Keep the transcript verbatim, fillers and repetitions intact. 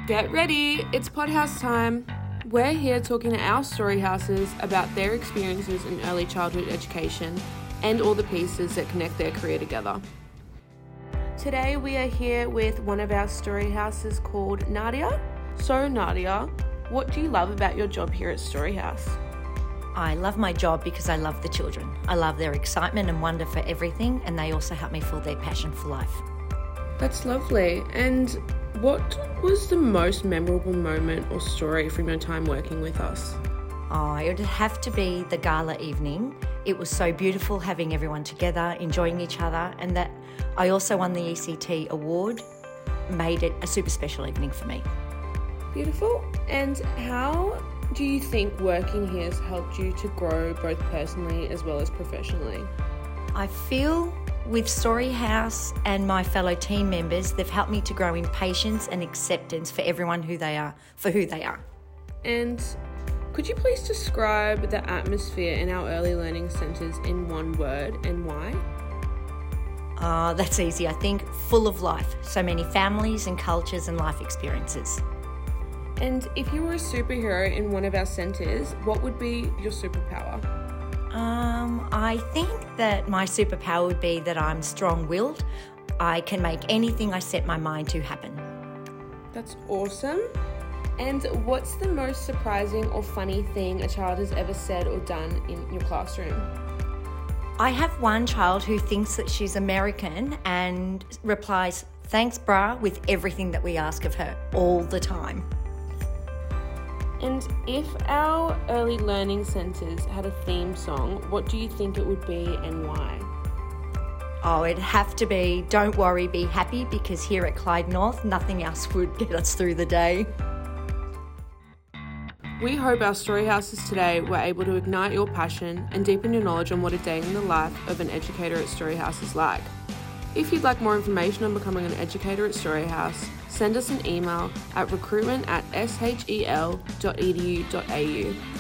Get ready, it's Podhouse time. We're here talking to our story houses about their experiences in early childhood education and all the pieces that connect their career together. Today we are here with one of our story houses called Nadia. So Nadia, what do you love about your job here at Story House? I love my job because I love the children. I love their excitement and wonder for everything, and they also help me feel their passion for life. That's lovely. And what was the most memorable moment or story from your time working with us? Oh, it would have to be the gala evening. It was so beautiful having everyone together, enjoying each other, and that I also won the E C T award made it a super special evening for me. Beautiful. And how do you think working here has helped you to grow both personally as well as professionally? I feel with Story House and my fellow team members, they've helped me to grow in patience and acceptance for everyone who they are, for who they are. And could you please describe the atmosphere in our early learning centres in one word and why? Ah, uh, that's easy. I think full of life. So many families and cultures and life experiences. And if you were a superhero in one of our centres, what would be your superpower? Um, I think that my superpower would be that I'm strong-willed. I can make anything I set my mind to happen. That's awesome. And what's the most surprising or funny thing a child has ever said or done in your classroom? I have one child who thinks that she's American and replies, "Thanks, brah," with everything that we ask of her all the time. And if our early learning centres had a theme song, what do you think it would be and why? Oh, it'd have to be Don't Worry, Be Happy, because here at Clyde North, nothing else would get us through the day. We hope our story houses today were able to ignite your passion and deepen your knowledge on what a day in the life of an educator at Story House is like. If you'd like more information on becoming an educator at Story House, send us an email at recruitment at shel dot e d u dot a u.